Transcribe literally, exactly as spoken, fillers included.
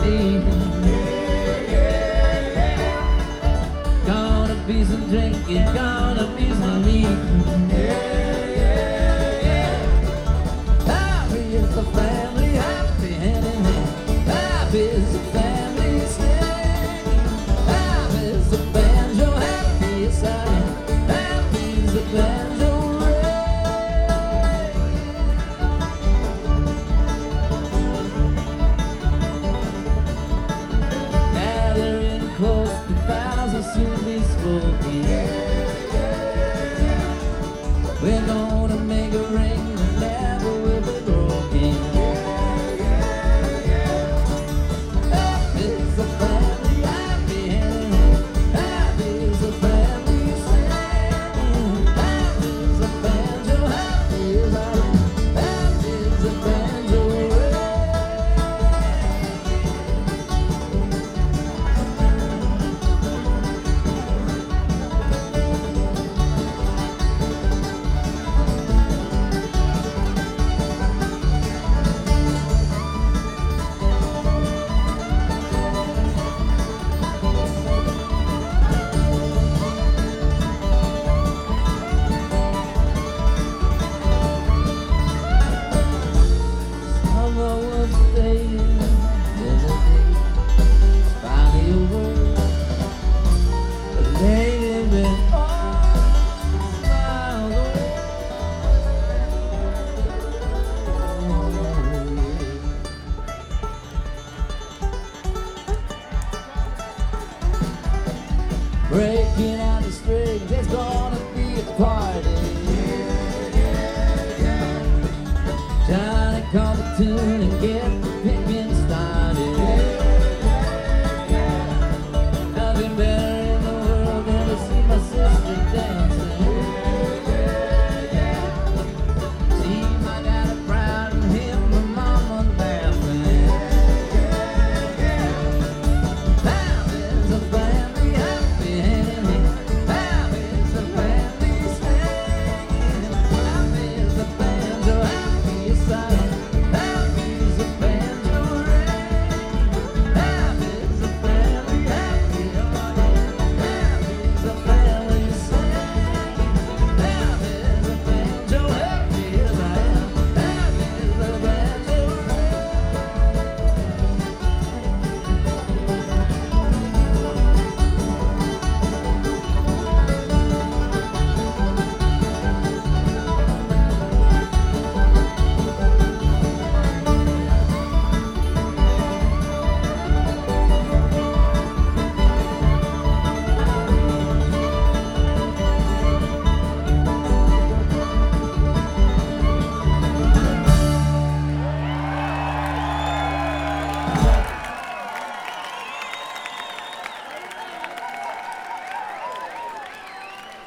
need. Gonna be some drinking, gonna be some eating. Yeah, yeah, yeah. Happy is the family, happy hand in hand. Happy is the family singing. Happy is the banjo, happy is I am. Happy is the banjo ring. Gathering close, the vows will soon be spoken. We're gonna make a ring that never will be broken. Happy is the family, happy hand in hand. Happy is the family singing. Happy is the banjo, happy is I am. Happy is the banjo ring. Summer was staying, then the day finally over. The lady went all miles away. Breaking out the strings, it's gone